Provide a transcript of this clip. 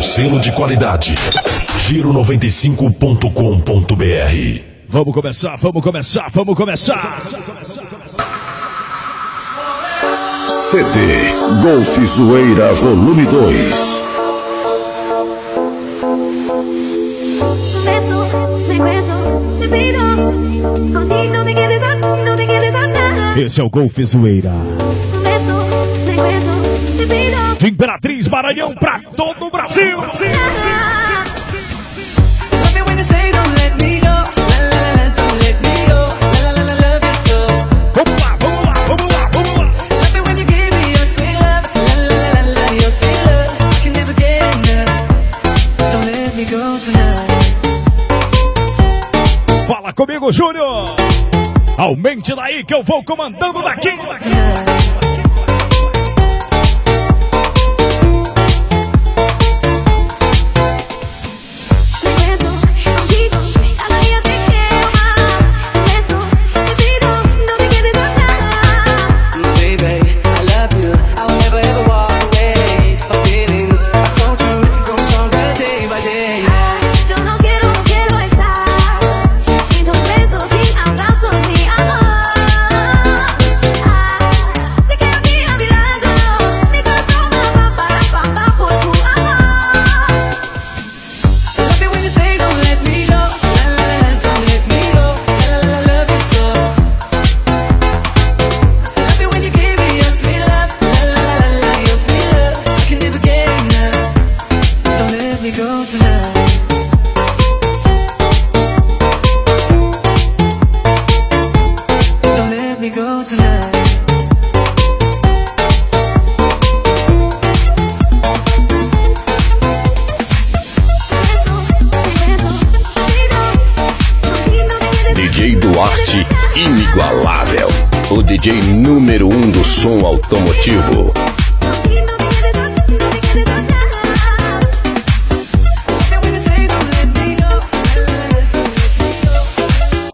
selo de qualidade. Giro95.com.br. Vamos começar. CD Golf Zoeira Volume 2. Esse é o Golf Zoeira. De Imperatriz, Maranhão, pra todo o Brasil. Fala comigo, Júnior. Aumente daí que eu vou comandando daqui. DJ Duarte, inigualável. O DJ número 1 do som automotivo.